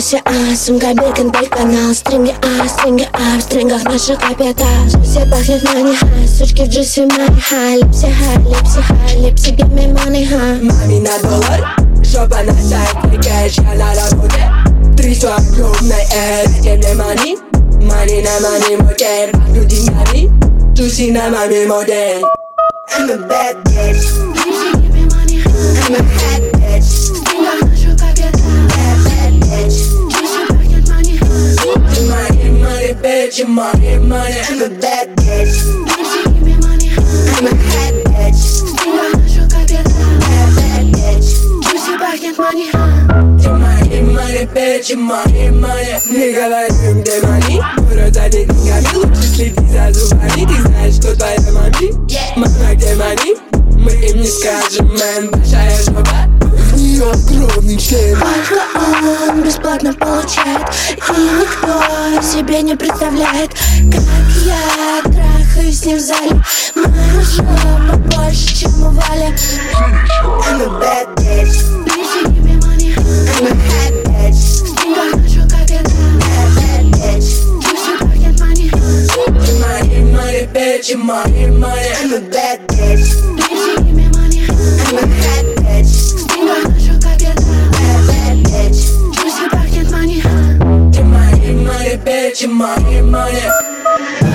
Джесси, сумка, бекон, канал. Стринги, в стрингах наших капитал. Все пахнет мани, сучки в Джесси, мани, липси, липси, give me money, Мами на доллар, жопа на сайт, кэш, я на работе. Трясу огромной эр, где мне money. Money на money, мой кэр, пахну деньгами. Туси на маме модель. I'm a bad bitch. give me money, I'm a bad bitch. в стрингах наших капитал. Bad bitch. Джесси пахнет мани, Money, bitch, money. I'm a bad bitch. give me money, I'm a bad bitch. в стрингах наших капитал. Bad bitch. Джесси пахнет мани, Money, bitch, money. Не говорим, где money. Город за деньгами, лучше следи за зубами. Ты знаешь, что твоя мами? Мама, где money? Мы им не скажем, мэн, большая жопа. В нее огромный член. только он бесплатно получает. И никто себе не представляет, как я трахаюсь с ним в зале. Моя жопа больше, чем у Вали. I'm a bad bitch. Give me money, I'm a bad bitch. в стрингах наших капитал. Bad bitch. Джесси пахнет мани, Money, bitch, money. I'm a bad bitch. give me money, I'm a bad bitch. в стрингах наших капитал. Bad bitch. Джесси пахнет мани. Money, bitch, money.